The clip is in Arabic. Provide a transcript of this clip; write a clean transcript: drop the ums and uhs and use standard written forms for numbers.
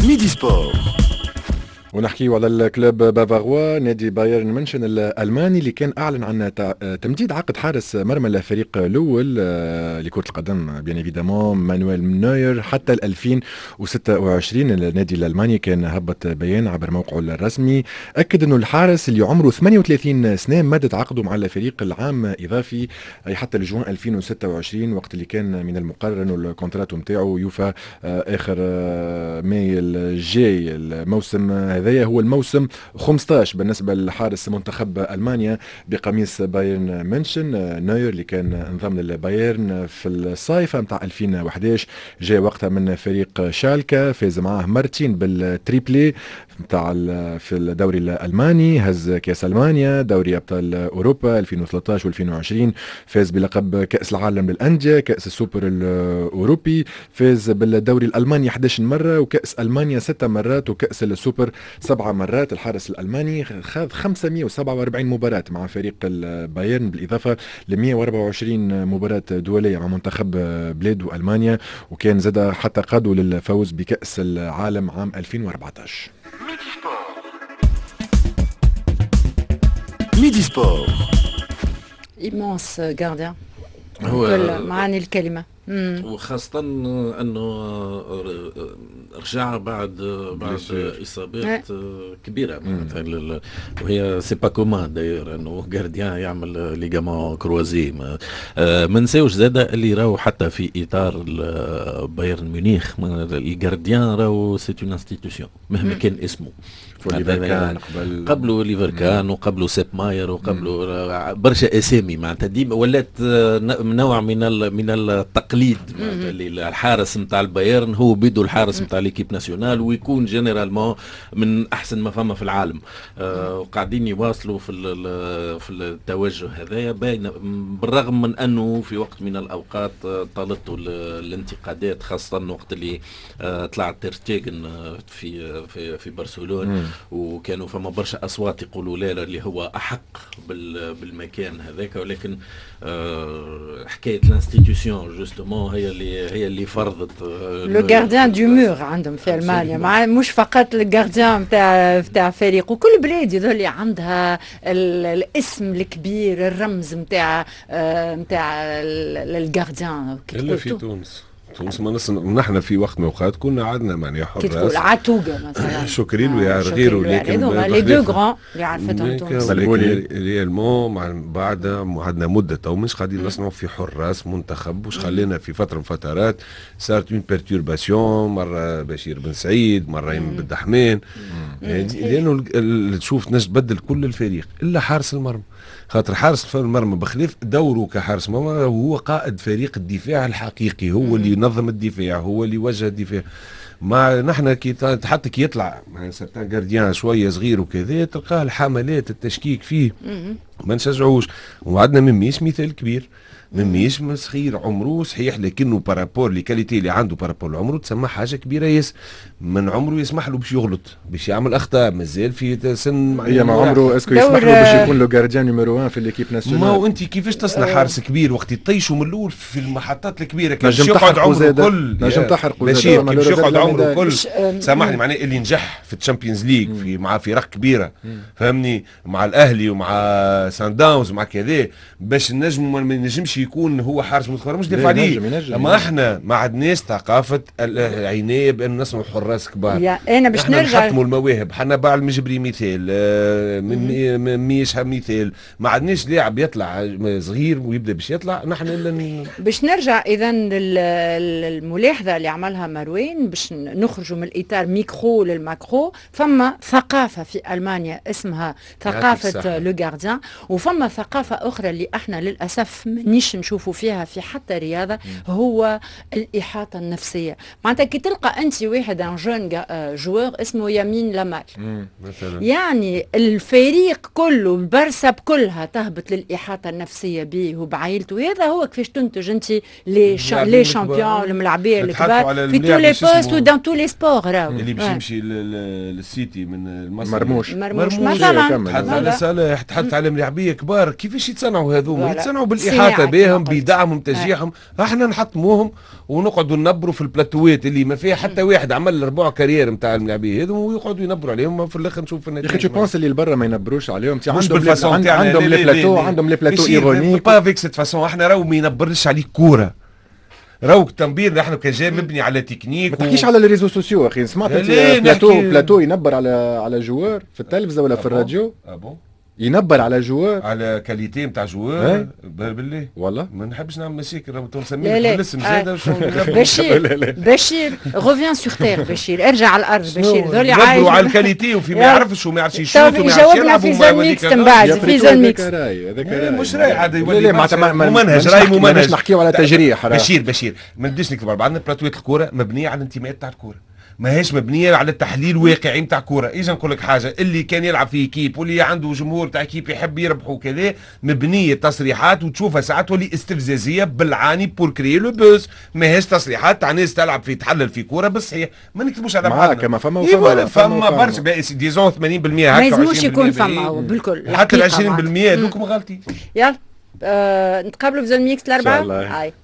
ميدي سبور. ونحكيو على الكلوب بافاروا نادي بايرن منشن الألماني اللي كان أعلن عن تمديد عقد حارس مرمى الفريق الأول لكرة القدم بيان ايفيدامون مانويل نوير حتى 2026. النادي الألماني كان هبط بيان عبر موقعه الرسمي أكد أنه الحارس اللي عمره 38 سنة مدد عقده مع الفريق العام إضافي أي حتى لجوان 2026 وقت اللي كان من المقرر أنه الكونترات متاعه يوفى آخر ماي الجاي. الموسم هذا هو الموسم 15 بالنسبة لحارس منتخب ألمانيا بقميص بايرن منشن. نوير اللي كان انضم للبايرن في الصيف متاع 2011 جاء وقتها من فريق شالكا، فاز معاه مرتين بالتريبلي متاع في الدوري الألماني، هز كأس ألمانيا، دوري أبطال أوروبا 2013 و2020، فاز بلقب كأس العالم للأندية، كأس السوبر الأوروبي، فاز بالدوري الألماني 11 مرة وكأس ألمانيا 6 مرات وكأس السوبر 7 مرات. الحارس الألماني خاض 547 مباراة مع فريق البايرن بالإضافة ل 124 مباراة دولية مع منتخب بلاد وألمانيا، وكان زاد حتى قادوا للفوز بكأس العالم عام 2014. ميدي سبور. إيمونس جارديان هو كل معاني الكلمة. وخاصة أنه رجع بعد إصابات كبيرة معناتها، وهي سي با كومان داير أنه جارديان يعمل ليغامون كروازي. ما نساوش زادا اللي راهو حتى في إطار بايرن ميونخ الجارديان راهو سي اون انستيتيوشن مهما كان اسمه. قبله ليفركان وقبله سيب ماير وقبله برشا اسامي معناتها ديما ولات نوع من التقليد اللي الحارس نتاع البايرن هو بيدو الحارس نتاع ليكيب ناسيونال ويكون جينيرالمون من احسن ما فما في العالم. وقاعدين يواصلوا في التوجه هذايا باين بالرغم من انه في وقت من الاوقات طالته الانتقادات خاصه وقت اللي طلع تير شتيغن في برشلونة وكانوا فما برشا اصوات يقولوا لا اللي هو احق بالمكان هذاك، ولكن حكايه الانستيتيوشن جوستومون هي اللي فرضت لو غارديان دو مور عندهم في المانيا، مع مش فقط الغارديان نتاع فريق، وكل بلاد يظل عندها الاسم الكبير الرمز نتاع الغارديان. الا في تونس ما نحن في وقت من الاوقات كنا عندنا معناها حراس كتقول عتوقه مثلا شكرين وغيره، لكن لي دو غران اللي عرفتهم تونس ريالمون بعد عندنا مده تو مش قاعدين نصنعوا في حراس منتخب. وش خلينا في فتره من فترات صارت اون بيرتورباسيون، مره بشير بن سعيد، مره يمين بن دحمان، لانه تشوف تبدل كل الفريق الا حارس المرمى، خاطر حارس المرمى بخلاف دوره كحارس مرمى هو قائد فريق الدفاع الحقيقي، هو اللي ينظم الدفاع، هو اللي يوجه الدفاع. ما نحن حتى كي يطلع يعني سرطان جارديان شويه صغير وكذا تلقاه الحملات التشكيك فيه ما نشجعوش. وعندنا مميش مثال كبير، مميش صغير عمره صحيح لكنه بارابور لي كاليتي اللي عنده بارابور عمره تسمى حاجه كبيره ياس من عمره يسمح له باش يغلط باش يعمل اخطاء مازال في سن هي ما عمره اسكو يسمح له باش يكون لو جارديان نيميرو 1 في ليكيب ناسيونال. ما هو انت كيفاش تصنع حارس كبير وقت يطيشوا من الاول في المحطات الكبيره كيفاش يقعد عمره كل نجم تحرق ماشي كيفاش يقعد عمره كل سامحني معناه اللي نجح في الشامبيونز ليج في مع فرق كبيره فهمني مع الاهلي ومع سان داونز ومع كذا باش النجم ما نجمش يكون هو حارس منتخب مش دافع عليه. اما احنا ما عندناش ثقافه العنايه بان نصنعوا حراس كبار. انا باش نرجع نحطموا المواهب، حنا باع المجبري مثال ميش مثال، ما عندناش لاعب يطلع صغير ويبدا باش يطلع نحن باش نرجع اذا الملاحظه اللي عملها مروان باش نخرجوا من الاطار ميكرو للماكرو. فما ثقافه في المانيا اسمها ثقافه لو غارديان، وفما ثقافه اخرى اللي احنا للاسف مانيش نشوفوا فيها في حتى رياضه، هو الاحاطه النفسيه. معناتها كي تلقى انت واحد ان جون جوور اسمه يمين لامال مثلا، يعني الفريق كله البرسا كلها تهبط للاحاطه النفسيه به وبعائلته. هذا هو كيفاش تنتج انت لي شامبيون الملاعبيه الكبار في تو لي بوست ودان تو لي سبور. اللي باش يمشي للسيتي من المصري مرموش مثلا تحدث على صالح، تحدث على ملاعبيه كبار، كيفاش يتصنعوا هذوما؟ يتصنعوا بالاحاطه به عليهم بدعمهم تشجيعهم. احنا نحطموهم ونقعدوا ننبروا في البلاتوات اللي ما فيها حتى واحد عمل ربع كارير نتاع الملاعبين هذو ويقعدوا ينبروا عليهم في الاخر نشوف النتيجه. يا اخي جو بونس اللي البرا ما ينبروش عليهم عندهم لي بلاتو عندهم لي بلاتو ايرونيك با افيك سيت فاسون. احنا راهو ما ينبرش عليك كوره راهو التنبير نحن كجاي مبني على تكنيك. ما تحكيش على الريزو سوسيو اخي. سمعت بلاتو ينبر على جوار في التلفزه ولا في الراديو. ينبر على جوار على كاليتي نتاع جوار بالله والله ما نحبش نعمل مشاكل راهو نسميه الاسم زاده بشير غوفيان سور تير. بشير ارجع على الارض. بشير ذولي عايش ينبروا على الكاليتي وفي ما يعرفش وما يعرفش يشوف وما يعرفش يجاوبنا في زون ميكس من بعد في زون ميكس مش راي عاد يولي ممنهج راي ممنهج. نحكيو على تجريح. بشير ما نديش نكذب بعضنا. بلاتوات الكوره مبنيه على الانتماءات تاع الكوره ماهيش مبنيه على التحليل واقعي نتاع كوره. اجا نقول لك حاجه اللي كان يلعب في كيب واللي عنده جمهور تاع كيب يحب يربح وكذا مبنيه تصريحات وتشوفها ساعات تولي استفزازيه بالعاني بور كري لو بوز. ماهيش تصريحات تاع ناس تلعب في تحلل في كوره بالصحيح. ما نكتبوش على بعضنا كما فما برشا ديزون 80% هكا ما يلزموش يكون فما بالكل حتى ال 20% دوكم غلطين. يلا نتقابلوا في زون ميكس الاربعه.